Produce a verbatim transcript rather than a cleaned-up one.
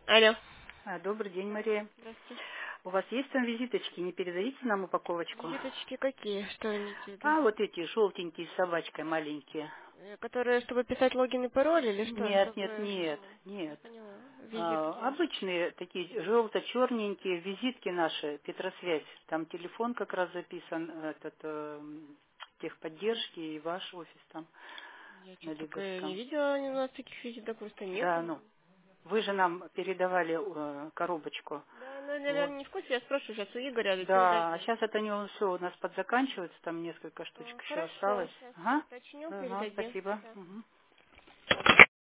Алло. А, добрый день, Мария. Здравствуйте. У вас есть там визиточки? Не передадите нам упаковочку? Визиточки какие? Что имеете в виду? А, вот эти желтенькие с собачкой маленькие. Э, Которые, чтобы писать логин и пароль или что? Нет, нет, Чтобы... нет, Не нет. поняла. А, Визитки. обычные такие желто-черненькие визитки наши, Петросвязь. Там телефон как раз записан, этот, э, техподдержки и ваш офис там Я на что-то такое не Лиговском. видела у нас таких визиток, просто Да, нету. ну, вы же нам передавали э, коробочку. Да, ну, Вот. наверное, не в курсе. Я спрашиваю сейчас у Игоря, Да, а передали. сейчас это не все у нас подзаканчивается, там несколько штучек А, еще хорошо, осталось. сейчас Ага, уточню, ага, передадим. спасибо. Да. Мгм.